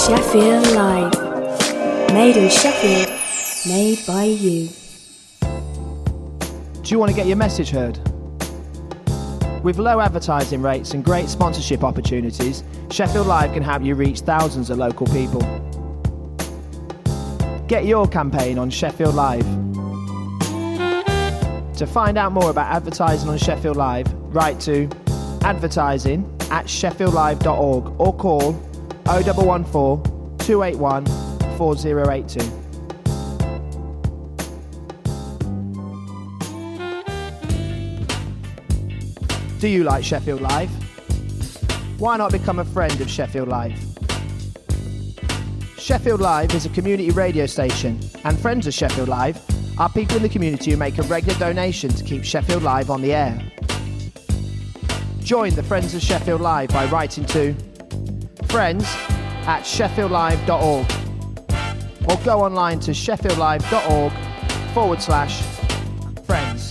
Sheffield Live. Made in Sheffield, made by you. Do you want to get your message heard? With low advertising rates and great sponsorship opportunities, Sheffield Live can help you reach thousands of local people. Get your campaign on Sheffield Live. To find out more about advertising on Sheffield Live, write to advertising@sheffieldlive.org or call 0114 281 4082. Do you like Sheffield Live? Why not become a friend of Sheffield Live? Sheffield Live is a community radio station, and friends of Sheffield Live are people in the community who make a regular donation to keep Sheffield Live on the air. Join the Friends of Sheffield Live by writing to friends@sheffieldlive.org or go online to sheffieldlive.org/friends.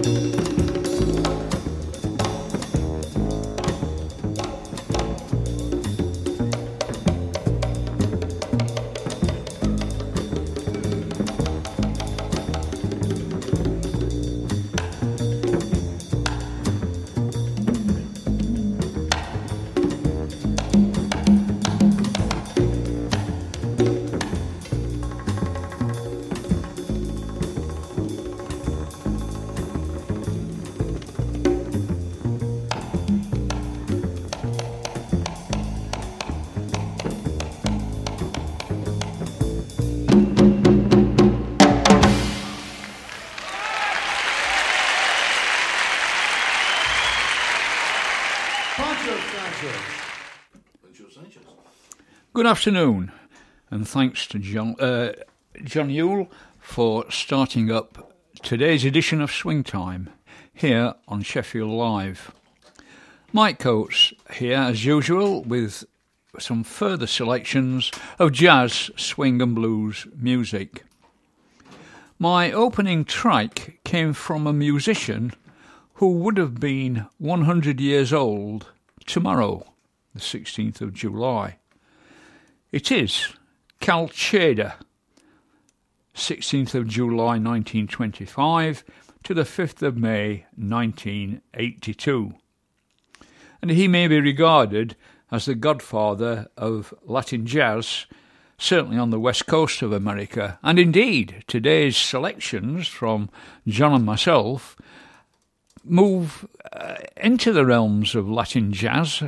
Good afternoon, and thanks to John Yule for starting up today's edition of Swing Time here on Sheffield Live. Mike Coates here, as usual, with some further selections of jazz, swing and blues music. My opening track came from a musician who would have been 100 years old tomorrow, the 16th of July. It is Cal Tjader, 16th of July 1925 to the 5th of May 1982. And he may be regarded as the godfather of Latin jazz, certainly on the west coast of America. And indeed, today's selections from John and myself move into the realms of Latin jazz,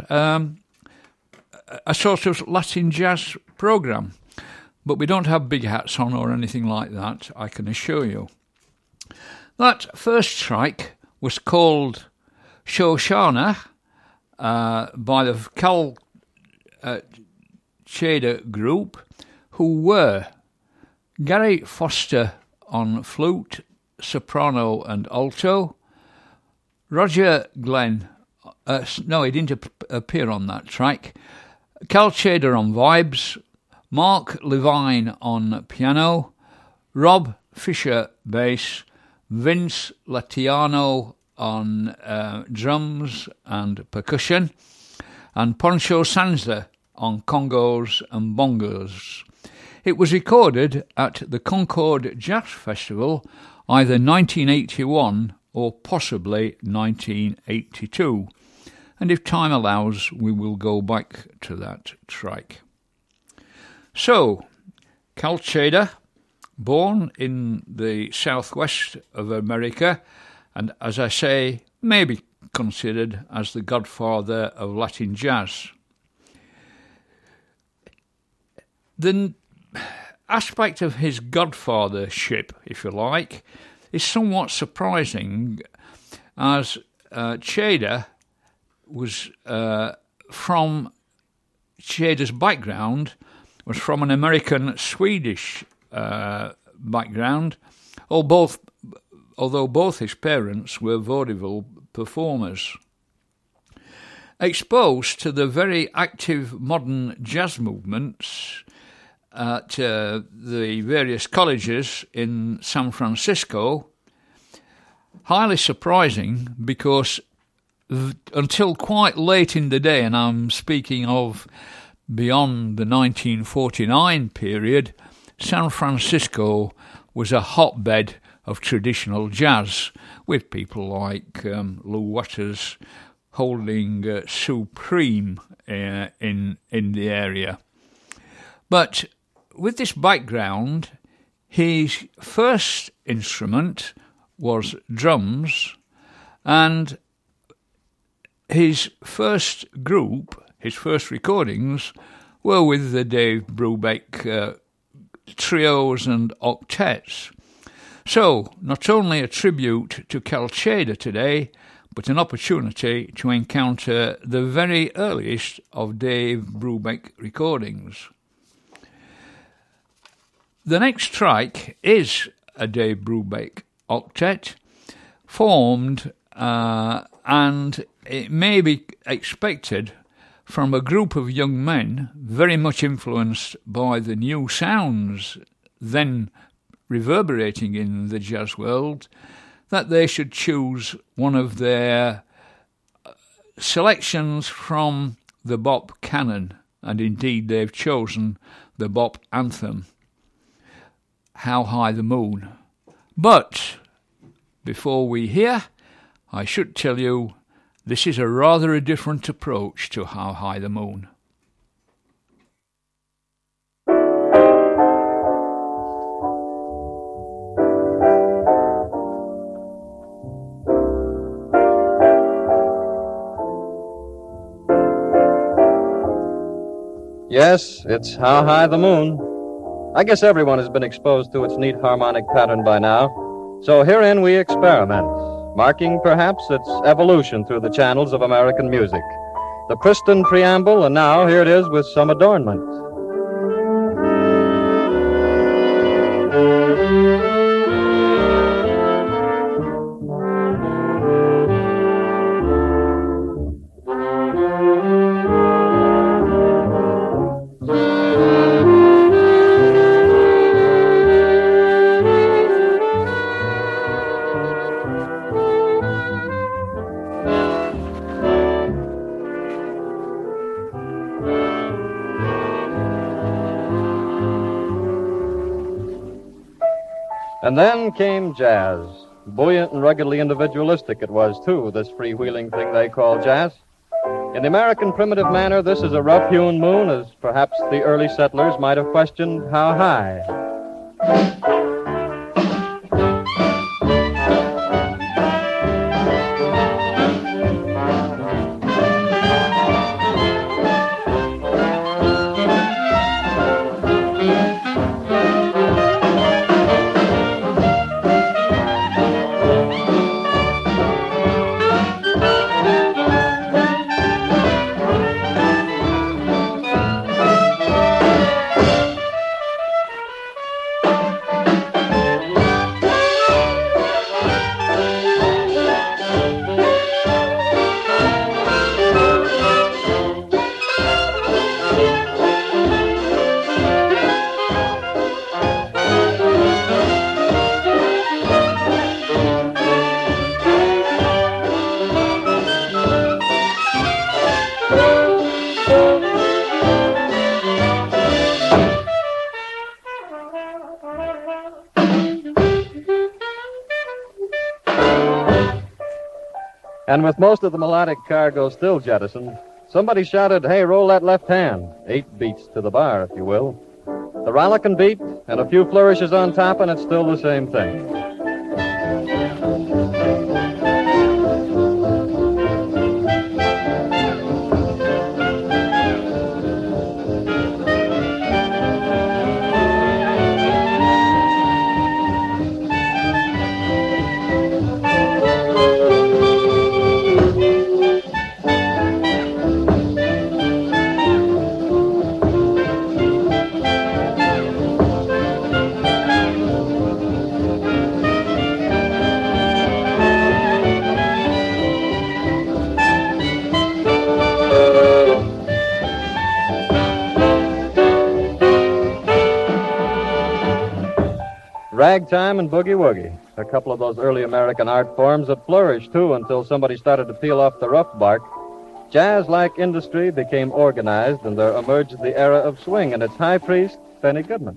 a sort of Latin jazz programme. But we don't have big hats on or anything like that, I can assure you. That first track was called Shoshana by the Cal Tjader group, who were Gary Foster on flute, soprano and alto, Roger Glenn, he didn't appear on that track, Cal Tjader on vibes, Mark Levine on piano, Rob Fisher bass, Vince Latiano on drums and percussion, and Poncho Sanza on congos and bongos. It was recorded at the Concord Jazz Festival, either 1981 or possibly 1982. And if time allows, we will go back to that track. So, Cal Tjader, born in the southwest of America, and as I say, may be considered as the godfather of Latin jazz. The aspect of his godfathership, if you like, is somewhat surprising, as Tjader was from Tjader's background was from an American-Swedish background, although both his parents were vaudeville performers. Exposed to the very active modern jazz movements at the various colleges in San Francisco, highly surprising because until quite late in the day, and I'm speaking of beyond the 1949 period, San Francisco was a hotbed of traditional jazz, with people like Lou Waters holding supreme in the area. But with this background, his first instrument was drums, and his first group, his first recordings, were with the Dave Brubeck trios and octets. So, not only a tribute to Cal Tjader today, but an opportunity to encounter the very earliest of Dave Brubeck recordings. The next track is a Dave Brubeck octet, formed and it may be expected from a group of young men very much influenced by the new sounds then reverberating in the jazz world, that they should choose one of their selections from the bop canon, and indeed they've chosen the bop anthem, How High the Moon. But before we hear, I should tell you this is a rather a different approach to How High the Moon. Yes, it's How High the Moon. I guess everyone has been exposed to its neat harmonic pattern by now. So herein we experiment, marking perhaps its evolution through the channels of American music. The pristine preamble, and now here it is with some adornment. And then came jazz. Buoyant and ruggedly individualistic it was, too, this freewheeling thing they call jazz. In the American primitive manner, this is a rough-hewn moon, as perhaps the early settlers might have questioned how high. And with most of the melodic cargo still jettisoned, somebody shouted, "Hey, roll that left hand." 8 beats to the bar, if you will. The rollicking beat and a few flourishes on top, and it's still the same thing. Ragtime and boogie-woogie, a couple of those early American art forms that flourished, too, until somebody started to peel off the rough bark. Jazz-like industry became organized, and there emerged the era of swing and its high priest, Benny Goodman.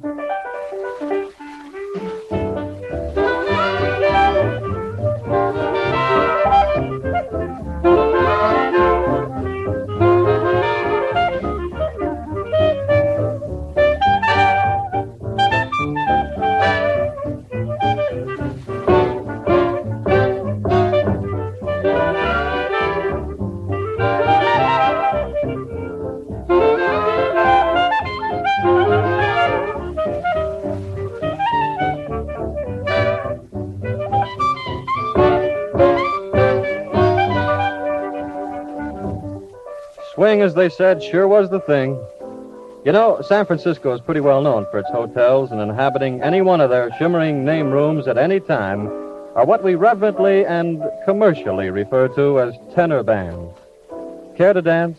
Swing, as they said, sure was the thing. You know, San Francisco is pretty well known for its hotels, and inhabiting any one of their shimmering name rooms at any time are what we reverently and commercially refer to as tenor bands. Care to dance?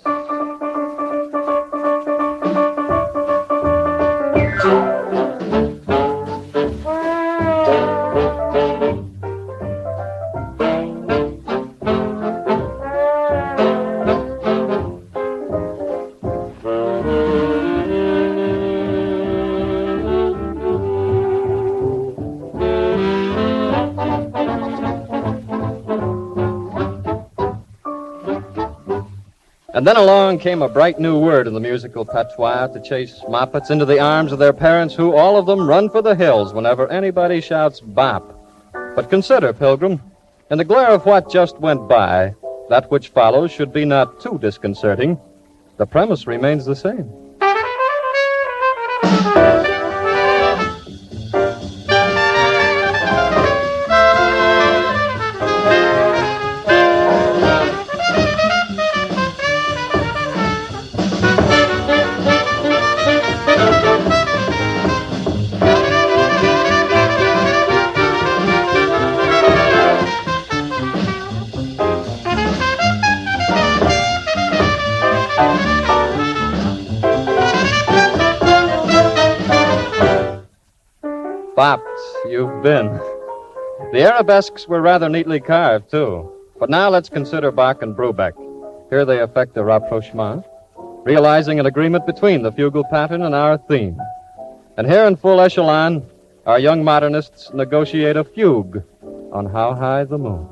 And then along came a bright new word in the musical patois to chase moppets into the arms of their parents, who all of them run for the hills whenever anybody shouts bop. But consider, Pilgrim, in the glare of what just went by, that which follows should be not too disconcerting. The premise remains the same. Bopped, you've been. The arabesques were rather neatly carved, too. But now let's consider Bach and Brubeck. Here they effect a rapprochement, realizing an agreement between the fugal pattern and our theme. And here in full echelon, our young modernists negotiate a fugue on How High the Moon.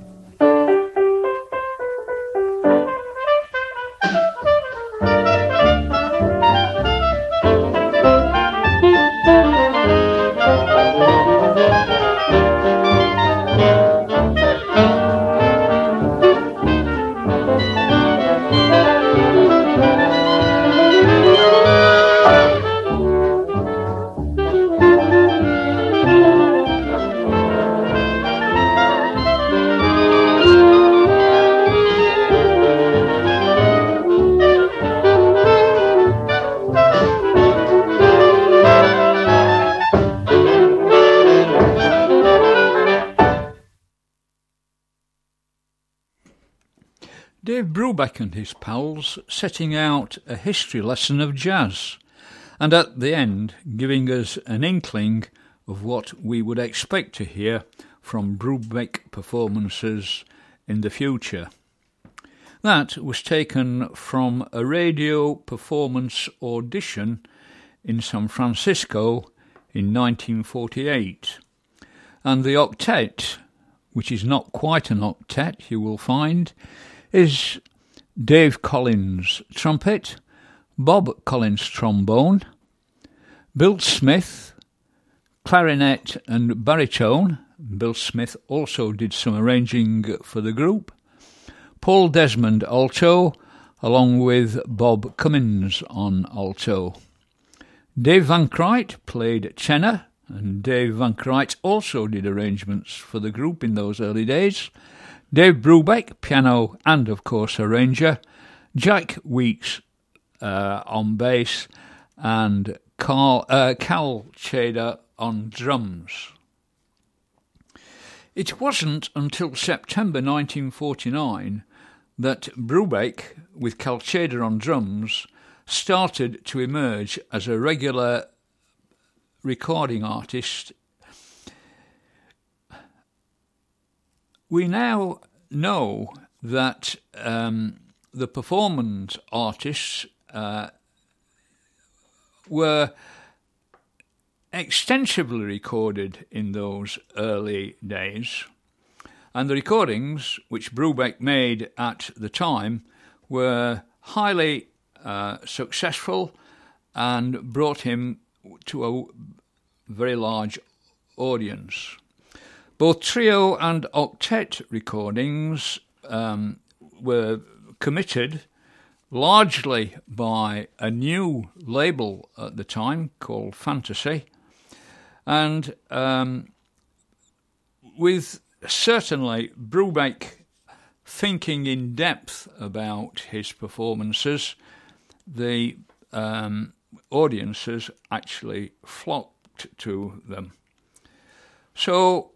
Dave Brubeck and his pals setting out a history lesson of jazz, and at the end giving us an inkling of what we would expect to hear from Brubeck performances in the future. That was taken from a radio performance audition in San Francisco in 1948, and the octet, which is not quite an octet, you will find, is Dave Collins trumpet, Bob Collins trombone, Bill Smith clarinet and baritone. Bill Smith also did some arranging for the group, Paul Desmond alto, along with Bob Cummins on alto. Dave Van Kruyt played tenor, and Dave Van Kruyt also did arrangements for the group in those early days. Dave Brubeck, piano and, of course, arranger. Jack Weeks on bass, and Cal Tjader on drums. It wasn't until September 1949 that Brubeck, with Cal Tjader on drums, started to emerge as a regular recording artist. We now know that the performance artists were extensively recorded in those early days, and the recordings which Brubeck made at the time were highly successful and brought him to a very large audience. Both trio and octet recordings were committed largely by a new label at the time called Fantasy, and with certainly Brubeck thinking in depth about his performances, the audiences actually flocked to them. So,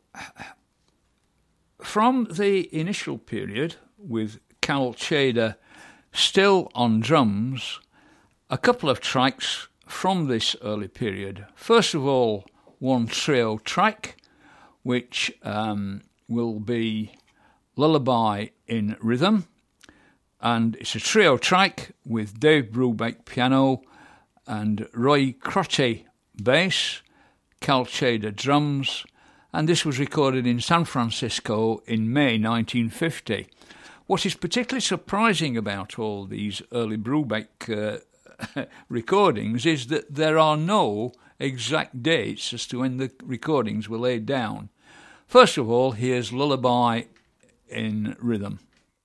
from the initial period, with Cal Tjader still on drums, a couple of tracks from this early period. First of all, one trio track, which will be Lullaby in Rhythm, and it's a trio track with Dave Brubeck piano and Roy Crotty bass, Cal Tjader drums, and this was recorded in San Francisco in May 1950. what is particularly surprising about all these early Brubeck recordings is that there are no exact dates as to when the recordings were laid down. First of all, here's Lullaby in Rhythm.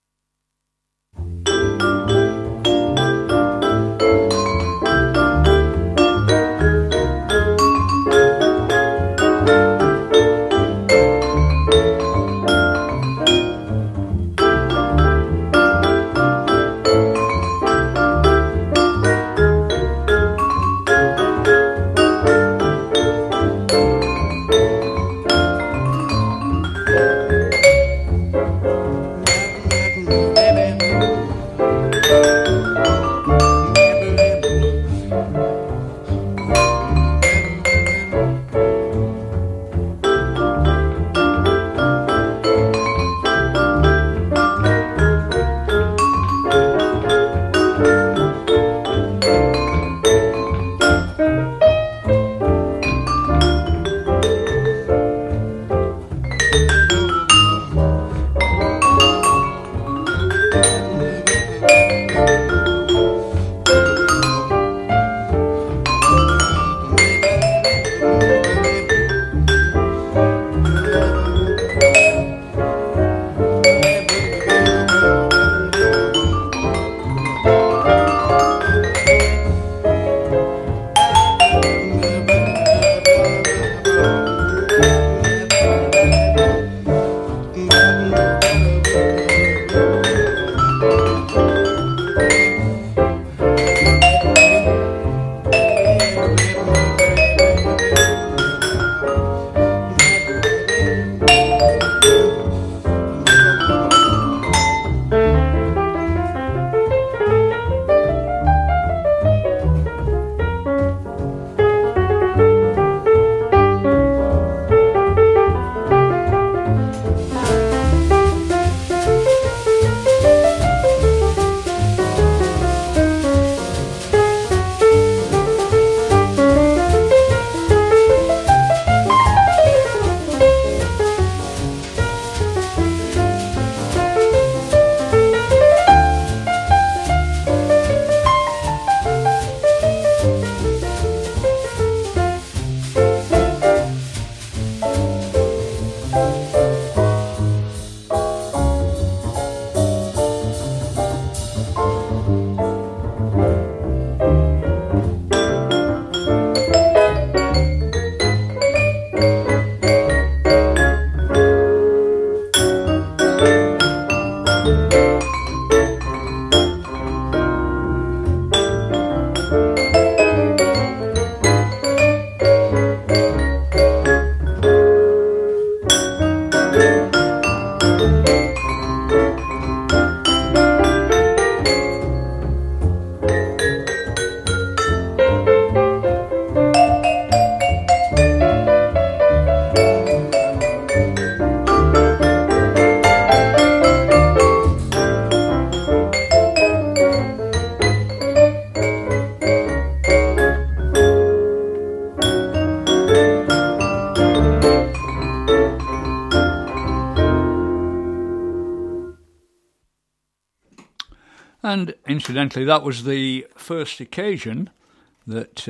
And incidentally, that was the first occasion that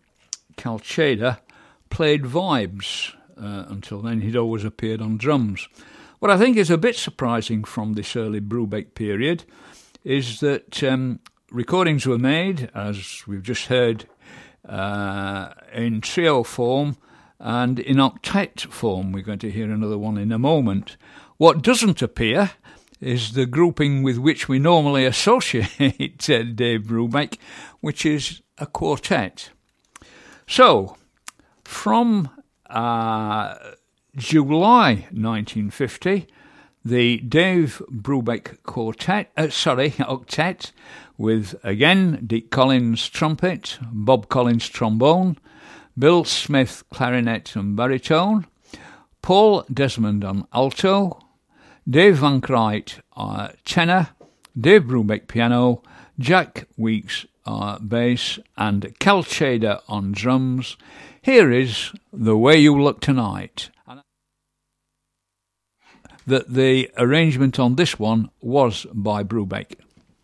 Calcheda played vibes. Until then, he'd always appeared on drums. What I think is a bit surprising from this early Brubeck period is that recordings were made, as we've just heard, in trio form and in octet form. We're going to hear another one in a moment. What doesn't appear is the grouping with which we normally associate Dave Brubeck, which is a quartet. So, from July 1950, the Dave Brubeck octet, with, again, Dick Collins trumpet, Bob Collins trombone, Bill Smith clarinet and baritone, Paul Desmond on alto, Dave Van Krijt tenor, Dave Brubeck piano, Jack Weeks bass, and Calcheda on drums. Here is The Way You Look Tonight. that the arrangement on this one was by Brubeck.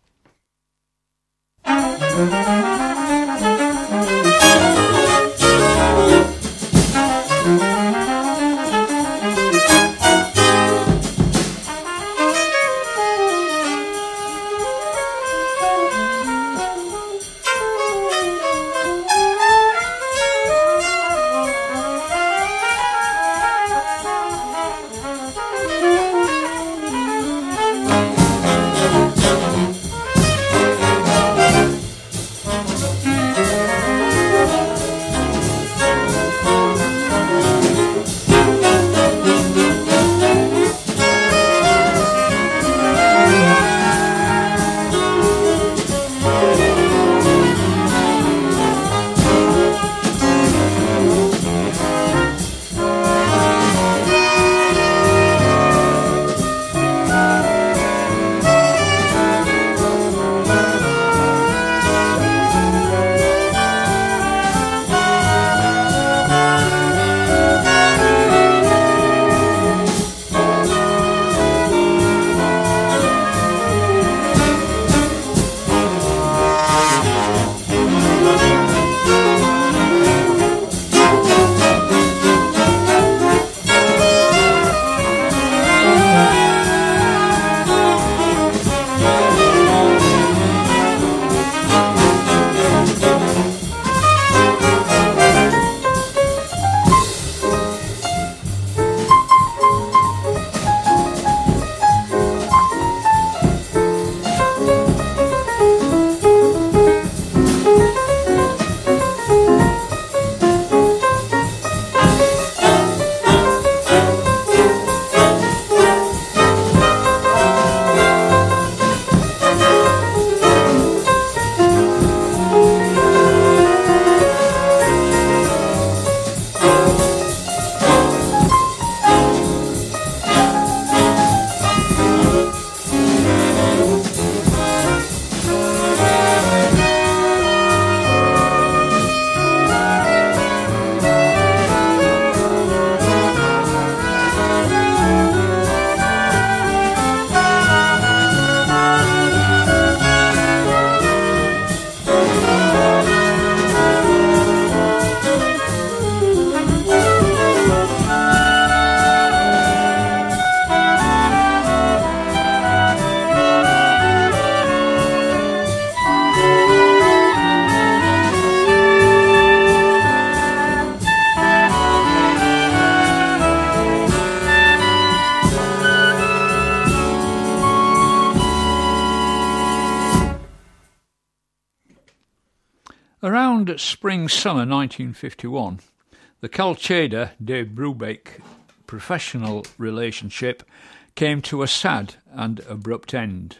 Around spring-summer 1951, the Cal Tjader Dave Brubeck professional relationship came to a sad and abrupt end.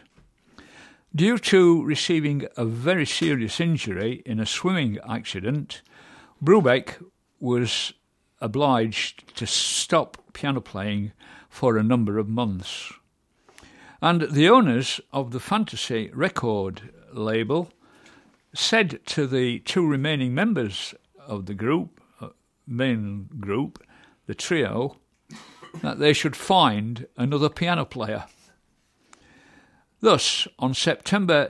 Due to receiving a very serious injury in a swimming accident, Brubeck was obliged to stop piano playing for a number of months. And the owners of the Fantasy record label said to the two remaining members of the group, main group, the trio, that they should find another piano player. Thus, on September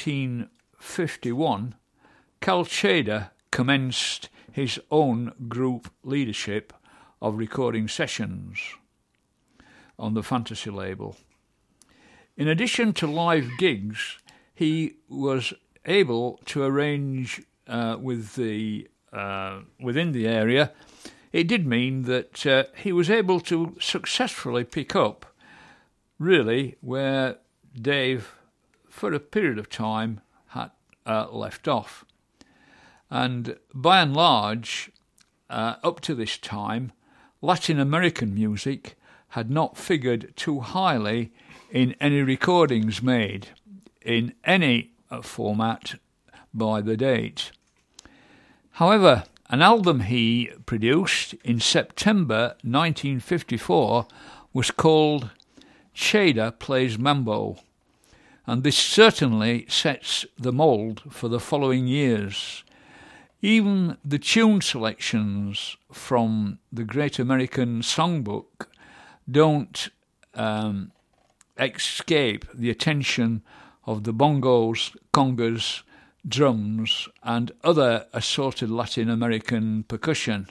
1951, Cal Tjader commenced his own group leadership of recording sessions on the Fantasy label. In addition to live gigs, he was able to arrange within the area. It did mean that he was able to successfully pick up really where Dave, for a period of time, had left off. And by and large, up to this time, Latin American music had not figured too highly in any recordings made in any format by the date. However, an album he produced in September 1954 was called Tjader Plays Mambo, and this certainly sets the mould for the following years. Even the tune selections from the Great American Songbook don't escape the attention of the bongos, congas, drums, and other assorted Latin American percussion.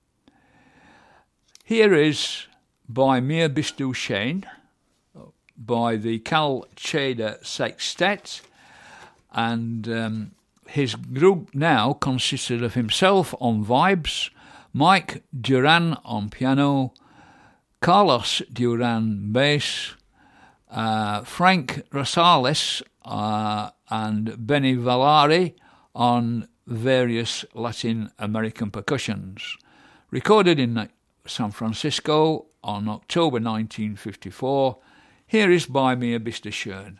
Here is by Mir Bistu Shane, by the Cal Tjader Sextet, and his group now consisted of himself on vibes, Mike Duran on piano, Carlos Duran bass, Frank Rosales and Benny Valari on various Latin American percussions. Recorded in San Francisco on October 1954, here is by Mir Bistu Shane.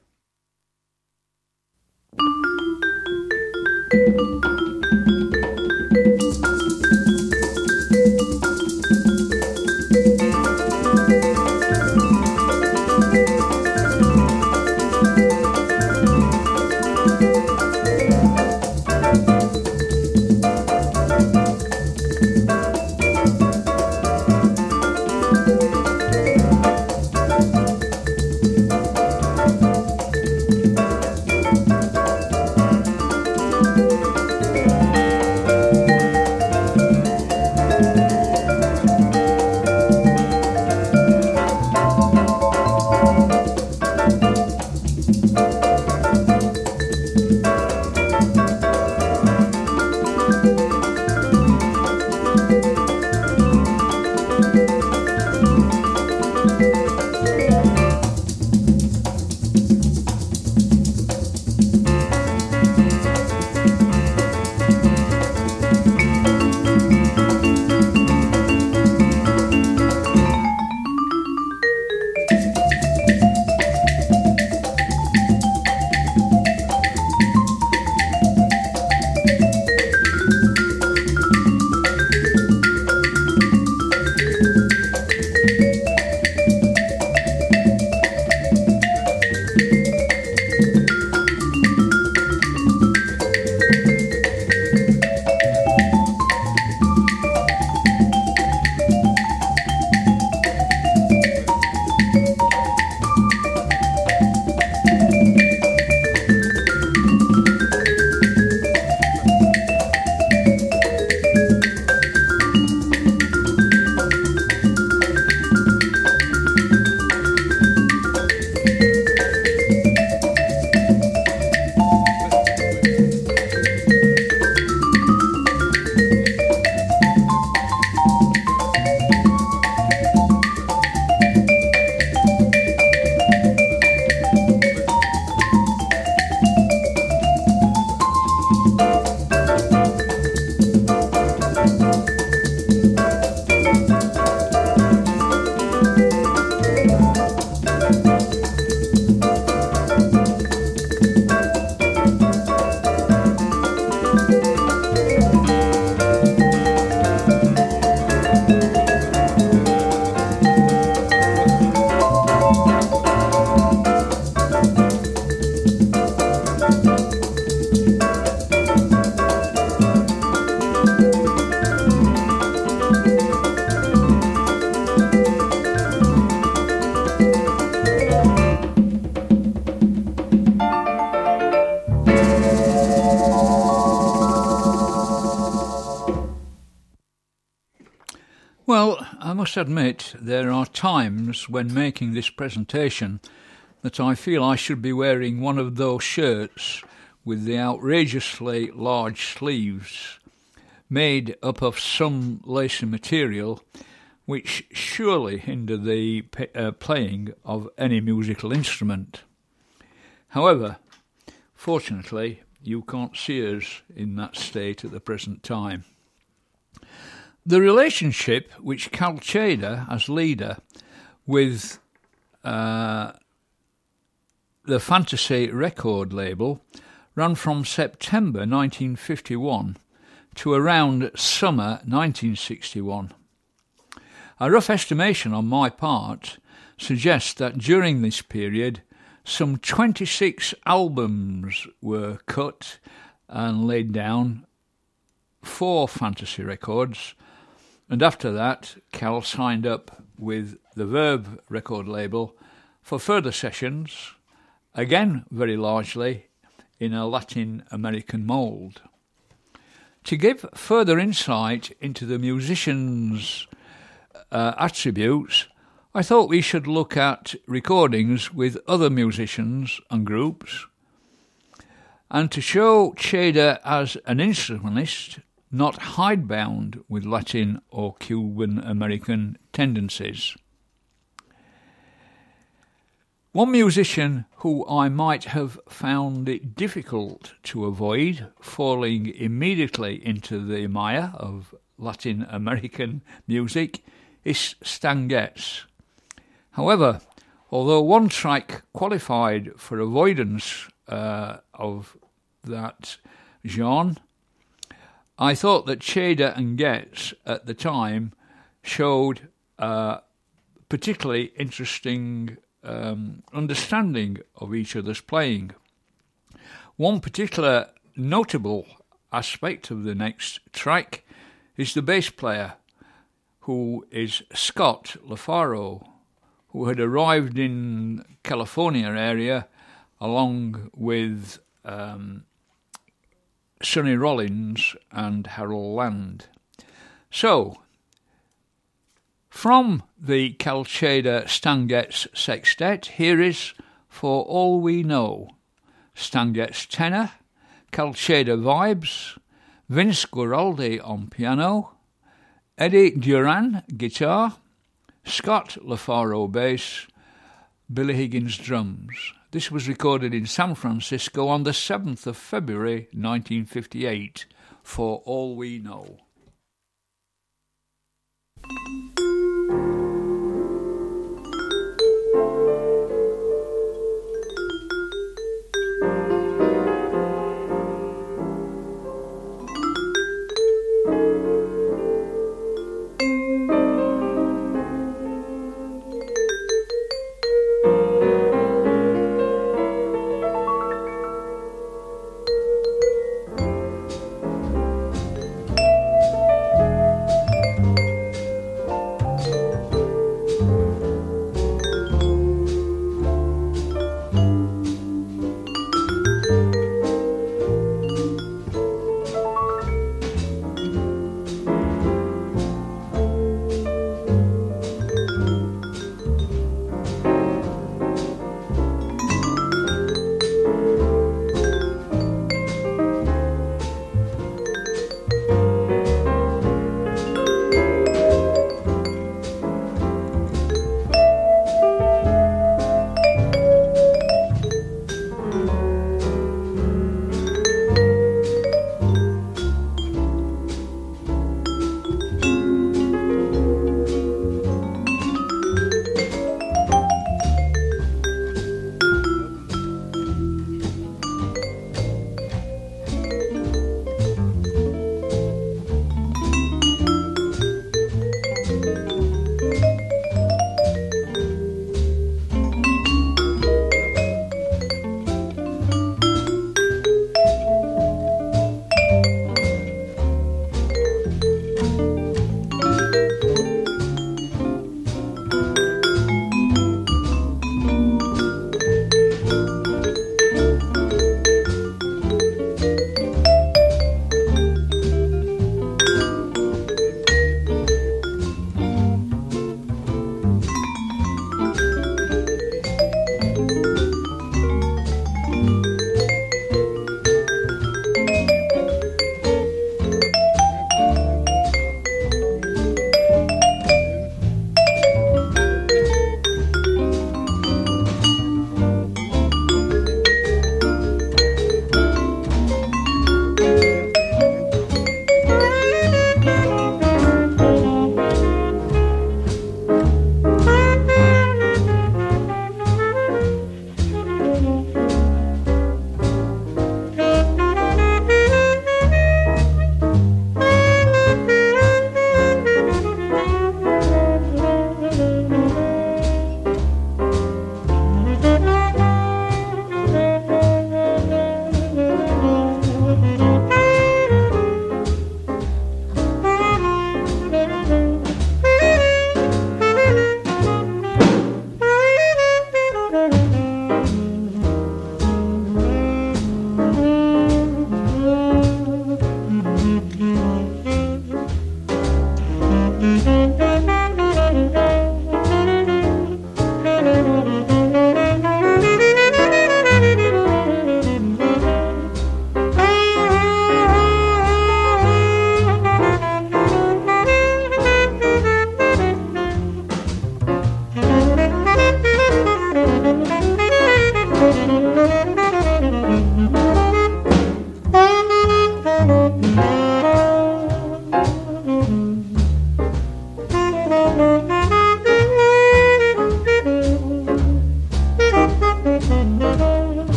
Well, I must admit there are times when making this presentation that I feel I should be wearing one of those shirts with the outrageously large sleeves made up of some lacy material which surely hinder the playing of any musical instrument. However, fortunately, you can't see us in that state at the present time. The relationship which Cal Tjader, as leader, with the Fantasy record label ran from September 1951 to around summer 1961. A rough estimation on my part suggests that during this period some 26 albums were cut and laid down for Fantasy Records, and after that Cal signed up with the Verve record label for further sessions, again very largely in a Latin American mould. To give further insight into the musician's attributes, I thought we should look at recordings with other musicians and groups, and to show Cheda as an instrumentalist, not hidebound with Latin or Cuban American tendencies. One musician who I might have found it difficult to avoid falling immediately into the mire of Latin American music is Stan Getz. However, although one track qualified for avoidance of that genre, I thought that Cheda and Getz at the time showed particularly interesting understanding of each other's playing. One particular notable aspect of the next track is the bass player, who is Scott LaFaro, who had arrived in California area along with Sonny Rollins and Harold Land. So, from the Cal Cheda Stan Getz Sextet, here is For All We Know. Stan Getz tenor, Cal Cheda vibes, Vince Guaraldi on piano, Eddie Duran guitar, Scott LaFaro bass, Billy Higgins drums. This was recorded in San Francisco on the 7th of February 1958, For All We Know.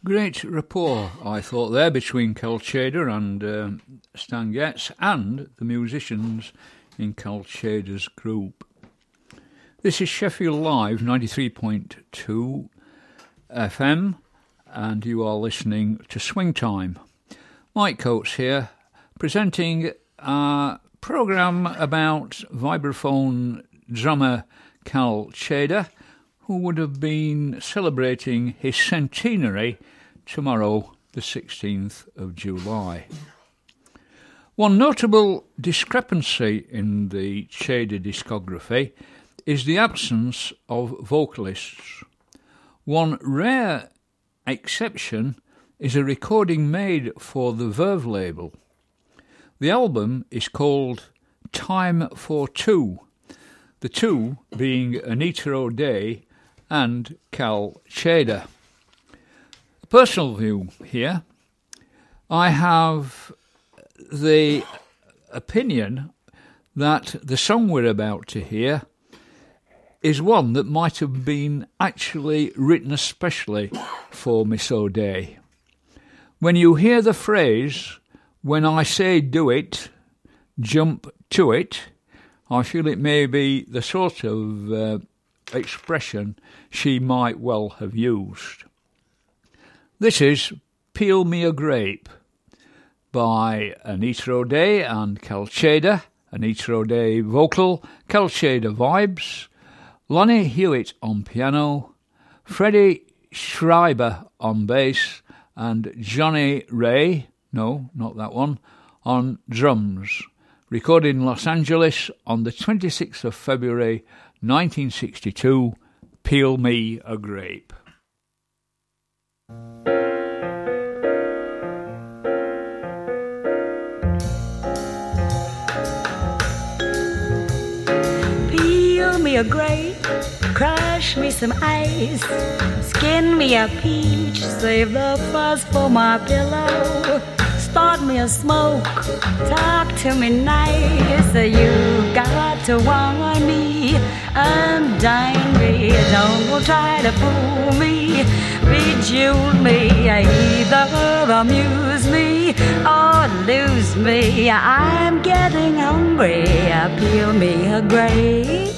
Great rapport, I thought, there between Cal Tjader and Stan Getz and the musicians in Cal Tjader's group. This is Sheffield Live 93.2 FM, and you are listening to Swing Time. Mike Coates here, presenting a programme about vibraphone drummer Cal Tjader, who would have been celebrating his centenary tomorrow, the 16th of July. One notable discrepancy in the Tjader discography is the absence of vocalists. One rare exception is a recording made for the Verve label. The album is called Time for Two, the two being Anita O'Day and Cal Tjader. A personal view here. I have the opinion that the song we're about to hear is one that might have been actually written especially for Miss O'Day. When you hear the phrase, "When I say do it, jump to it," I feel it may be the sort of expression she might well have used. This is Peel Me a Grape by Anita O'Day and Cal Tjader. Anita O'Day vocal, Cal Tjader vibes, Lonnie Hewitt on piano, Freddie Schreiber on bass, and Johnny Ray, no, not that one, on drums. Recorded in Los Angeles on the 26th of February 1962, Peel Me a Grape. Peel me a grape, crush me some ice, skin me a peach, save the fuzz for my pillow. Start me a smoke, talk to me nice. You got to want me and dine me. Don't try to fool me, bejewel me. Either amuse me or lose me. I'm getting hungry. Peel me a grape.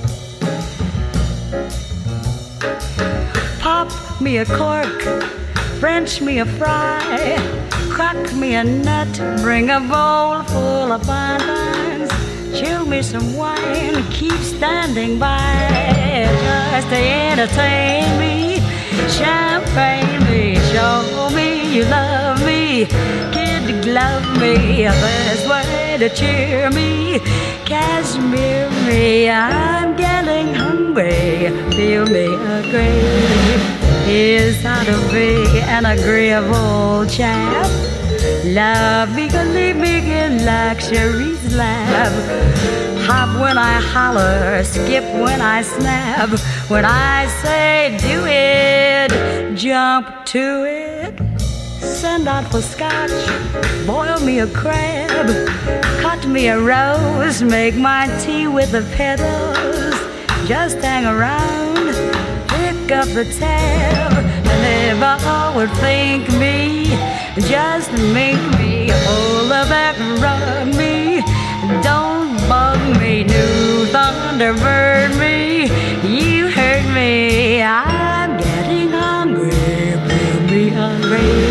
Pop me a cork, French me a fry, crack me a nut, bring a bowl full of bonbons, chill me some wine, keep standing by, just to entertain me, champagne me, show me you love me, kid glove me, best way to cheer me, cashmere me, I'm getting hungry, peel me a grape. Here's how to be an agreeable chap. Love me, leave me in luxury's lap. Hop when I holler, skip when I snap. When I say do it, jump to it. Send out for scotch, boil me a crab, cut me a rose, make my tea with the petals. Just hang around, pick up the tab, and never would think me, just make me, pull the back, rub me, don't bug me, new Thunderbird me, you hurt me, I'm getting hungry, peel me hungry.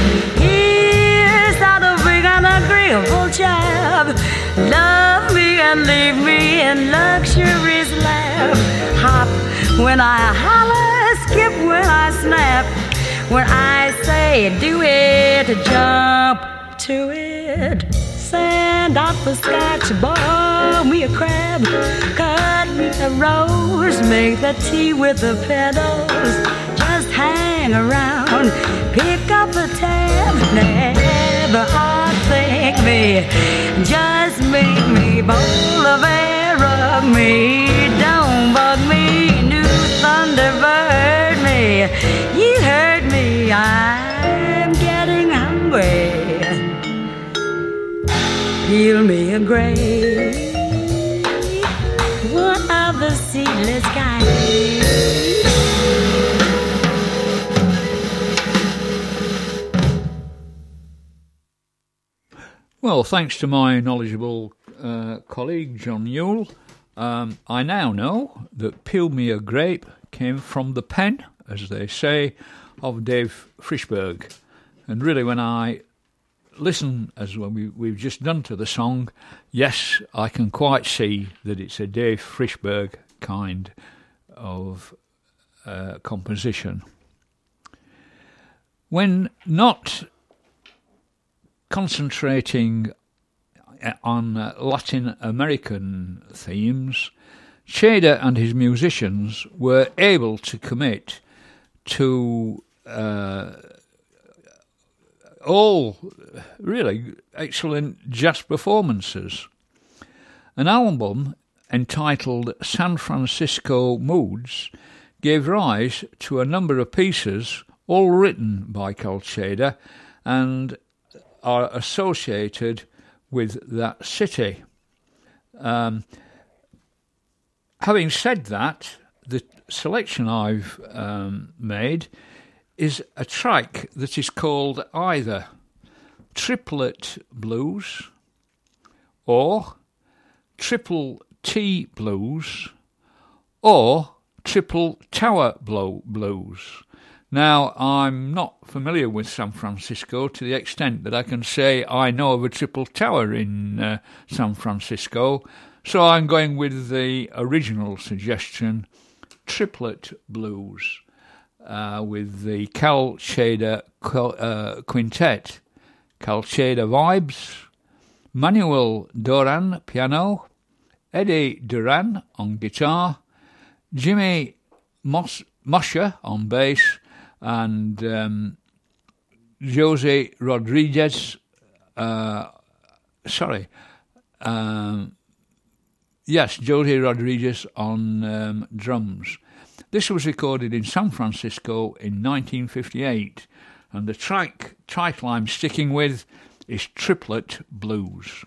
Here's how to bring an agreeable job, love me and leave me in luxury's lap, hop when I holler, skip when I snap, when I say do it, jump to it. Send out the scotch, boil me a crab, cut me a rose, make the tea with the petals. Just hang around, pick up the tab, never outthink me. Just make me bowl of air of me, don't bug me, new Thunderbird me. You heard me, I'm getting hungry. Peel me a grape, one of the seedless kind. Well, thanks to my knowledgeable colleague John Yule, I now know that Peel Me a Grape came from the pen, as they say, of Dave Frishberg. And really, when I listen, as we've just done to the song, yes, I can quite see that it's a Dave Frishberg kind of composition. When not concentrating on Latin American themes, Tjader and his musicians were able to commit to all really excellent jazz performances. An album entitled San Francisco Moods gave rise to a number of pieces, all written by Cal Tjader and are associated with that city. Having said that, the selection I've made is a track that is called either Triplet Blues or Triple T Blues or Triple Tower Blues. Now, I'm not familiar with San Francisco to the extent that I can say I know of a triple tower in San Francisco, so I'm going with the original suggestion, Triplet Blues, with the Cal Tjader Quintet. Cal Tjader vibes, Manuel Doran piano, Eddie Duran on guitar, Jimmy Mosher on bass, and Jose Rodriguez, Jose Rodriguez on drums. This was recorded in San Francisco in 1958, and the track title I'm sticking with is Triplet Blues.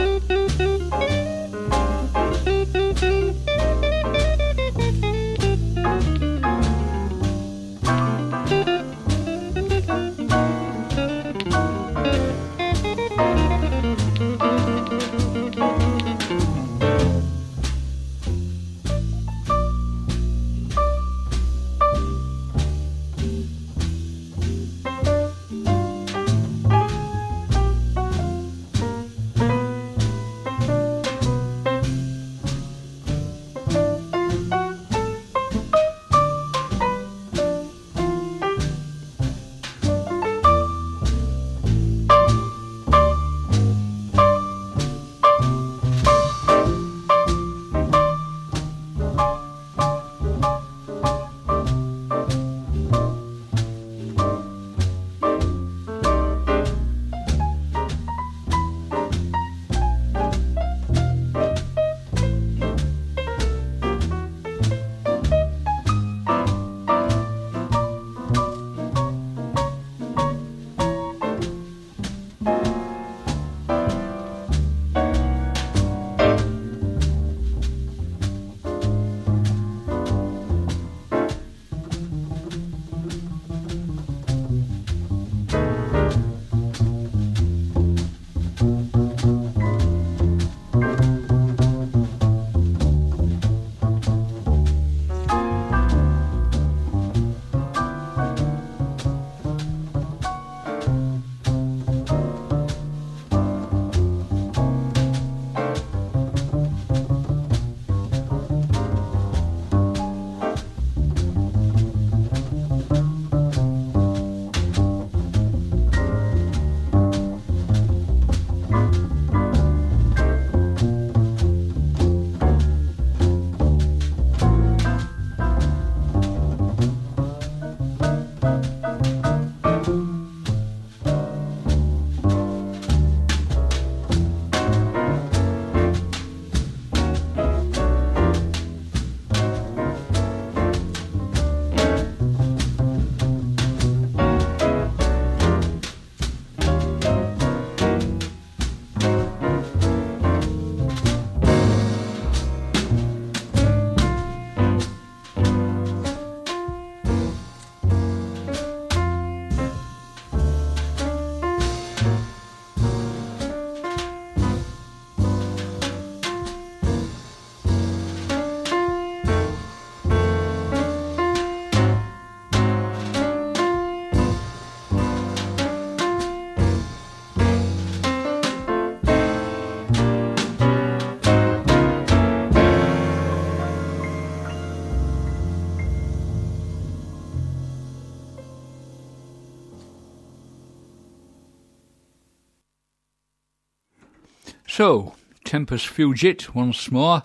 So, Tempus Fugit once more,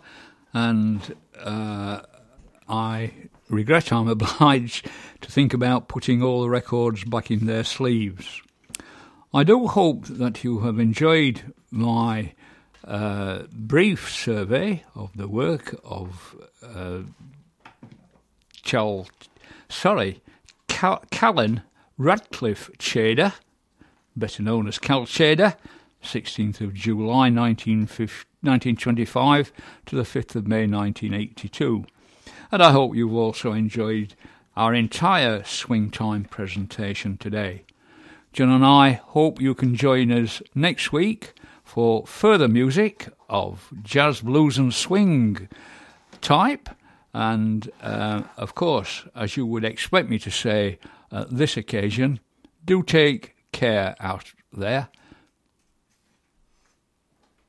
and I regret I'm obliged to think about putting all the records back in their sleeves. I do hope that you have enjoyed my brief survey of the work of Callan Radcliffe Chader, better known as Cal Chader, 16th of July 1925 to the 5th of May 1982. And I hope you've also enjoyed our entire Swing Time presentation today. John and I hope you can join us next week for further music of jazz, blues and swing type. And, of course, as you would expect me to say at this occasion, do take care out there